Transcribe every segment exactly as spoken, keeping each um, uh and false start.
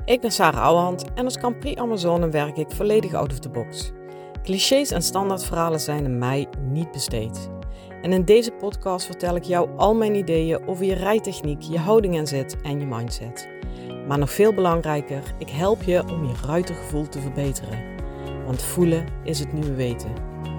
Ik ben Sarah Ouwehand en als Grand Prix Amazone werk ik volledig out of the box. Clichés en standaardverhalen zijn aan mij niet besteed. En in deze podcast vertel ik jou al mijn ideeën over je rijtechniek, je houding en zit en je mindset. Maar nog veel belangrijker, ik help je om je ruitergevoel te verbeteren. Want voelen is het nieuwe weten.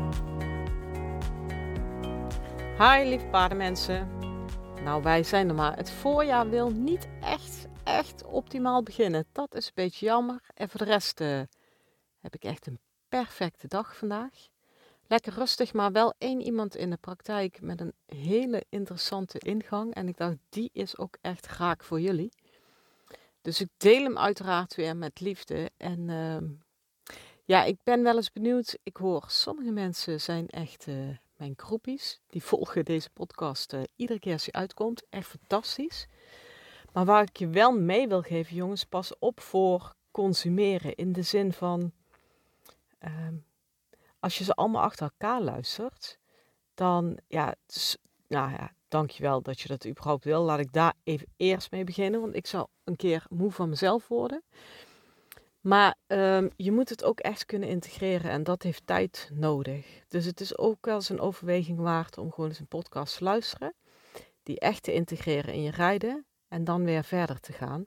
Hi lieve paardenmensen. Nou, wij zijn er maar. Het voorjaar wil niet echt, echt optimaal beginnen. Dat is een beetje jammer. En voor de rest uh, heb ik echt een perfecte dag vandaag. Lekker rustig, maar wel één iemand in de praktijk met een hele interessante ingang. En ik dacht, die is ook echt raak voor jullie. Dus ik deel hem uiteraard weer met liefde. En uh, ja, ik ben wel eens benieuwd. Ik hoor, sommige mensen zijn echt uh, mijn groepies. Die volgen deze podcast uh, iedere keer als hij uitkomt. Echt fantastisch. Maar waar ik je wel mee wil geven, jongens, pas op voor consumeren. In de zin van, uh, als je ze allemaal achter elkaar luistert, dan, ja, dus, nou ja, dankjewel dat je dat überhaupt wil. Laat ik daar even eerst mee beginnen, want ik zal een keer moe van mezelf worden. Maar um, je moet het ook echt kunnen integreren en dat heeft tijd nodig. Dus het is ook wel eens een overweging waard om gewoon eens een podcast te luisteren. Die echt te integreren in je rijden en dan weer verder te gaan.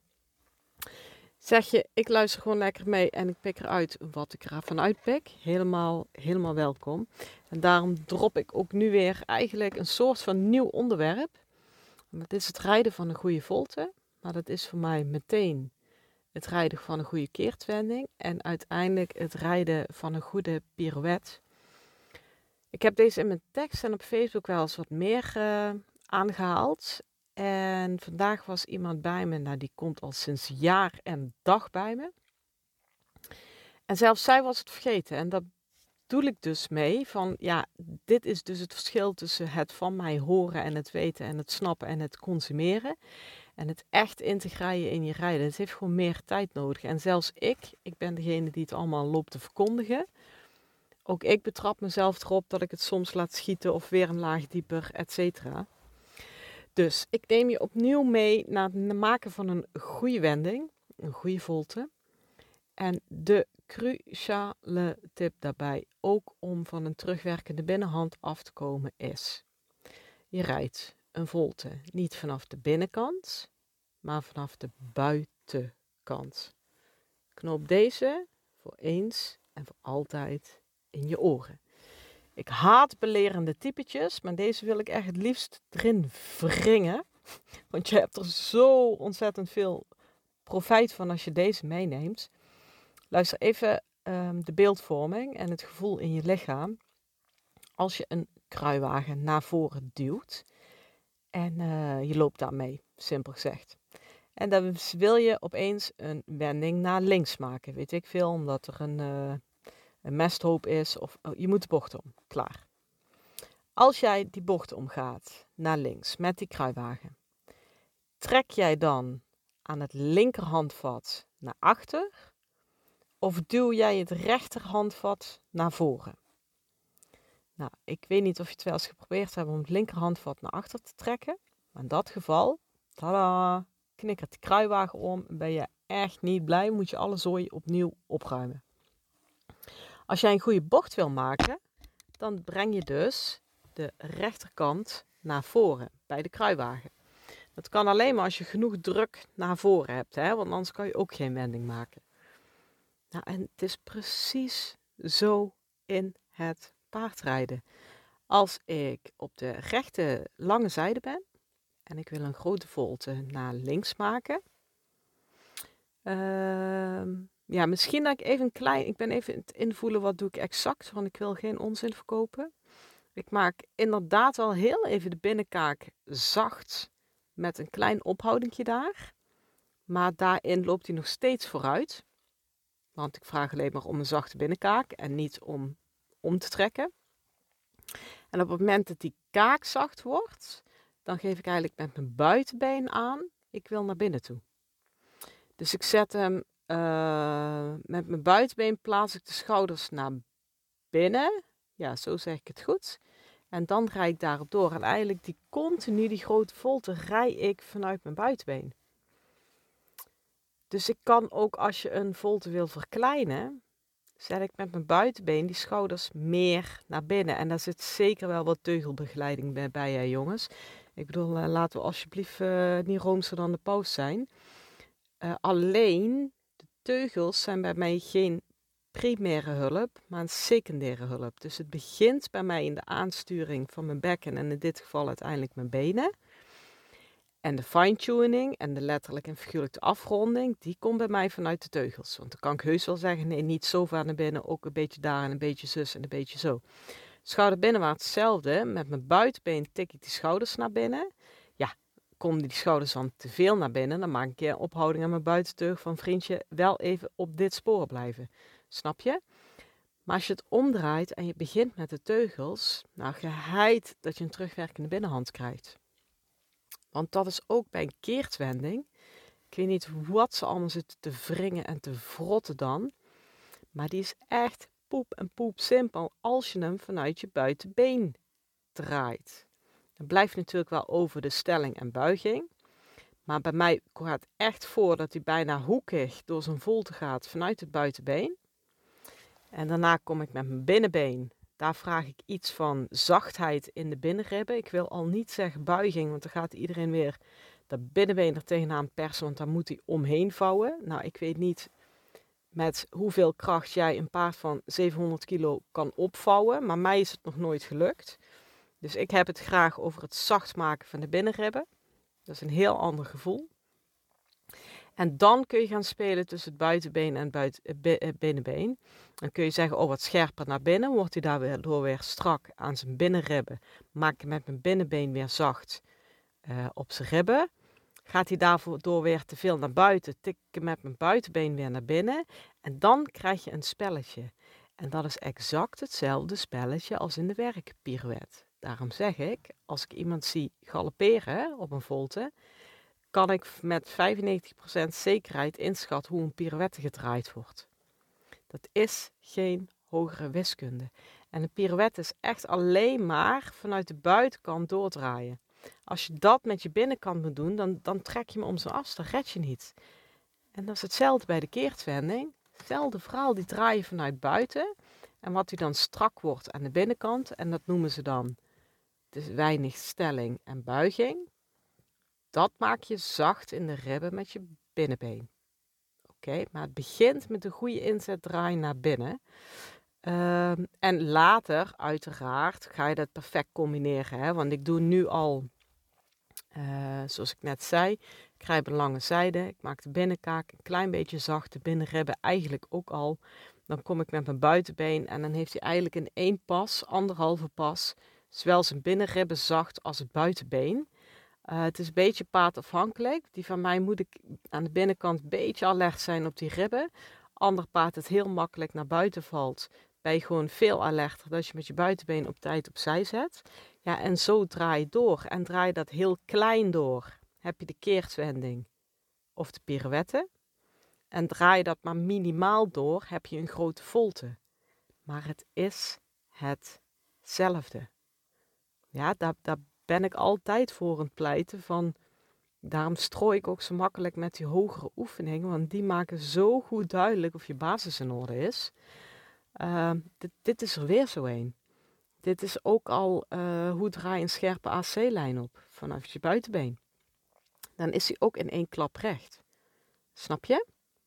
Zeg je, ik luister gewoon lekker mee en ik pik eruit wat ik ervan uitpik. Helemaal, helemaal welkom. En daarom drop ik ook nu weer eigenlijk een soort van nieuw onderwerp. Dat is het rijden van een goede volte. Maar dat is voor mij meteen het rijden van een goede keertwending. En uiteindelijk het rijden van een goede pirouette. Ik heb deze in mijn tekst en op Facebook wel eens wat meer uh, aangehaald. En vandaag was iemand bij me, nou die komt al sinds jaar en dag bij me. En zelfs zij was het vergeten. En dat doe ik dus mee van, ja, dit is dus het verschil tussen het van mij horen en het weten en het snappen en het consumeren. En het echt integreren in je rijden. Het heeft gewoon meer tijd nodig. En zelfs ik, ik ben degene die het allemaal loopt te verkondigen. Ook ik betrap mezelf erop dat ik het soms laat schieten of weer een laag dieper, et cetera. Dus ik neem je opnieuw mee naar het maken van een goede wending, een goede volte. En de cruciale tip daarbij, ook om van een terugwerkende binnenhand af te komen, is: je rijdt een volte niet vanaf de binnenkant, maar vanaf de buitenkant. Knoop deze voor eens en voor altijd in je oren. Ik haat belerende typetjes, maar deze wil ik echt het liefst erin wringen. Want je hebt er zo ontzettend veel profijt van als je deze meeneemt. Luister even um, de beeldvorming en het gevoel in je lichaam. Als je een kruiwagen naar voren duwt en uh, je loopt daarmee, simpel gezegd. En dan wil je opeens een wending naar links maken. Weet ik veel, omdat er een... Uh, een mesthoop is of oh, je moet de bocht om. Klaar. Als jij die bocht omgaat naar links met die kruiwagen, trek jij dan aan het linkerhandvat naar achter of duw jij het rechterhandvat naar voren? Nou, ik weet niet of je het wel eens geprobeerd hebt om het linkerhandvat naar achter te trekken. Maar in dat geval, tada, knikkert die kruiwagen om en ben je echt niet blij, moet je alle zooi opnieuw opruimen. Als jij een goede bocht wil maken, dan breng je dus de rechterkant naar voren bij de kruiwagen. Dat kan alleen maar als je genoeg druk naar voren hebt, hè? Want anders kan je ook geen wending maken. Nou, en het is precies zo in het paardrijden. Als ik op de rechte lange zijde ben en ik wil een grote volte naar links maken. Uh, Ja, misschien dat ik even een klein... Ik ben even het invoelen wat doe ik exact, want ik wil geen onzin verkopen. Ik maak inderdaad wel heel even de binnenkaak zacht met een klein ophoudingje daar. Maar daarin loopt hij nog steeds vooruit. Want ik vraag alleen maar om een zachte binnenkaak en niet om om te trekken. En op het moment dat die kaak zacht wordt, dan geef ik eigenlijk met mijn buitenbeen aan, ik wil naar binnen toe. Dus ik zet hem... Uh, met mijn buitenbeen plaats ik de schouders naar binnen. Ja, zo zeg ik het goed. En dan rij ik daarop door. En eigenlijk die continu, die grote volte, rij ik vanuit mijn buitenbeen. Dus ik kan ook als je een volte wil verkleinen, zet ik met mijn buitenbeen die schouders meer naar binnen. En daar zit zeker wel wat teugelbegeleiding bij, bij hè, jongens. Ik bedoel, uh, laten we alsjeblieft uh, niet roomser dan de paus zijn. Uh, alleen, de teugels zijn bij mij geen primaire hulp, maar een secundaire hulp. Dus het begint bij mij in de aansturing van mijn bekken en in dit geval uiteindelijk mijn benen. En de fine-tuning en de letterlijk en figuurlijk de afronding, die komt bij mij vanuit de teugels. Want dan kan ik heus wel zeggen, nee, niet zo ver naar binnen, ook een beetje daar en een beetje zus en een beetje zo. Schouderbinnenwaarts hetzelfde, met mijn buitenbeen tik ik die schouders naar binnen. Ja, komen die schouders dan te veel naar binnen, dan maak ik een keer een ophouding aan mijn buitenteug van vriendje, wel even op dit spoor blijven. Snap je? Maar als je het omdraait en je begint met de teugels, nou geheid dat je een terugwerkende binnenhand krijgt. Want dat is ook bij een keertwending. Ik weet niet wat ze allemaal zitten te wringen en te vrotten dan. Maar die is echt poep en poep simpel als je hem vanuit je buitenbeen draait. Het blijft natuurlijk wel over de stelling en buiging. Maar bij mij gaat het echt voor dat hij bijna hoekig door zijn volte gaat vanuit het buitenbeen. En daarna kom ik met mijn binnenbeen. Daar vraag ik iets van zachtheid in de binnenribben. Ik wil al niet zeggen buiging, want dan gaat iedereen weer dat binnenbeen er tegenaan persen, want dan moet hij omheen vouwen. Nou, ik weet niet met hoeveel kracht jij een paard van zevenhonderd kilo kan opvouwen, maar mij is het nog nooit gelukt. Dus ik heb het graag over het zacht maken van de binnenribben. Dat is een heel ander gevoel. En dan kun je gaan spelen tussen het buitenbeen en het buiten, uh, binnenbeen. Dan kun je zeggen, oh wat scherper naar binnen. Wordt hij daardoor weer strak aan zijn binnenribben. Maak ik met mijn binnenbeen weer zacht uh, op zijn ribben. Gaat hij daardoor weer te veel naar buiten. Tik ik met mijn buitenbeen weer naar binnen. En dan krijg je een spelletje. En dat is exact hetzelfde spelletje als in de werkpirouette. Daarom zeg ik, als ik iemand zie galopperen op een volte, kan ik met vijfennegentig procent zekerheid inschatten hoe een pirouette gedraaid wordt. Dat is geen hogere wiskunde. En een pirouette is echt alleen maar vanuit de buitenkant doordraaien. Als je dat met je binnenkant moet doen, dan, dan trek je hem om zijn as, dan red je niet. En dat is hetzelfde bij de keertwending. Hetzelfde verhaal, die draai je vanuit buiten. En wat die dan strak wordt aan de binnenkant, en dat noemen ze dan dus weinig stelling en buiging. Dat maak je zacht in de ribben met je binnenbeen. Oké, okay, maar het begint met een goede inzet draai naar binnen. Uh, en later, uiteraard, ga je dat perfect combineren. Hè? Want ik doe nu al, uh, zoals ik net zei, ik grijp een lange zijde. Ik maak de binnenkaak een klein beetje zacht, de binnenribben eigenlijk ook al. Dan kom ik met mijn buitenbeen en dan heeft hij eigenlijk in één pas, anderhalve pas, zowel zijn binnenribben zacht als het buitenbeen. Uh, het is een beetje paardafhankelijk. Die van mij moet ik aan de binnenkant een beetje alert zijn op die ribben. Ander paard het heel makkelijk naar buiten valt, ben je gewoon veel alerter dat je met je buitenbeen op tijd opzij zet. Ja, en zo draai je door. En draai je dat heel klein door, heb je de keertwending of de pirouette. En draai je dat maar minimaal door, heb je een grote volte. Maar het is hetzelfde. Ja, daar, daar ben ik altijd voor aan het pleiten van. Daarom strooi ik ook zo makkelijk met die hogere oefeningen, want die maken zo goed duidelijk of je basis in orde is. Uh, dit, dit is er weer zo een. Dit is ook al uh, hoe draai je een scherpe A C-lijn op vanaf je buitenbeen. Dan is hij ook in één klap recht. Snap je?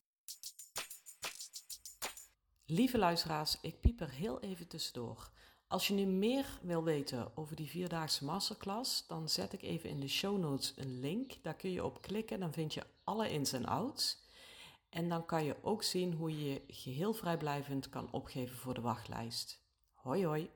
Lieve luisteraars, ik piep er heel even tussendoor. Als je nu meer wil weten over die vierdaagse masterclass, dan zet ik even in de show notes een link. Daar kun je op klikken, dan vind je alle ins en outs. En dan kan je ook zien hoe je je geheel vrijblijvend kan opgeven voor de wachtlijst. Hoi hoi!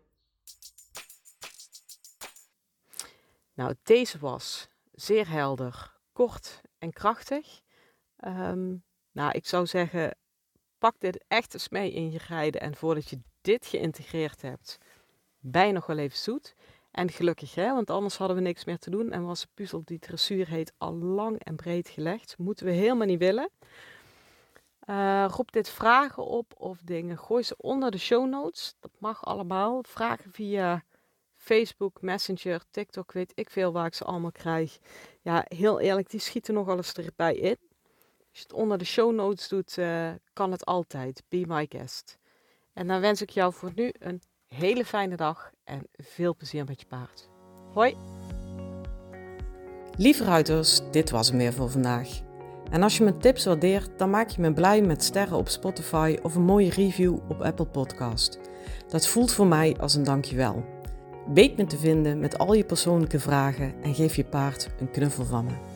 Nou, deze was zeer helder, kort en krachtig. Um, nou, ik zou zeggen, pak dit echt eens mee in je rijden. En voordat je dit geïntegreerd hebt, ben je nog wel even zoet. En gelukkig, hè, want anders hadden we niks meer te doen. En was de puzzel die dressuur heet al lang en breed gelegd. Moeten we helemaal niet willen. Uh, roep dit vragen op of dingen. Gooi ze onder de show notes. Dat mag allemaal. Vragen via Facebook, Messenger, TikTok, weet ik veel waar ik ze allemaal krijg. Ja, heel eerlijk, die schieten nog wel eens erbij in. Als je het onder de show notes doet, uh, kan het altijd. Be my guest. En dan wens ik jou voor nu een hele fijne dag en veel plezier met je paard. Hoi! Lieve ruiters, dit was hem weer voor vandaag. En als je mijn tips waardeert, dan maak je me blij met sterren op Spotify of een mooie review op Apple Podcast. Dat voelt voor mij als een dankjewel. Weet me te vinden met al je persoonlijke vragen en geef je paard een knuffel van me.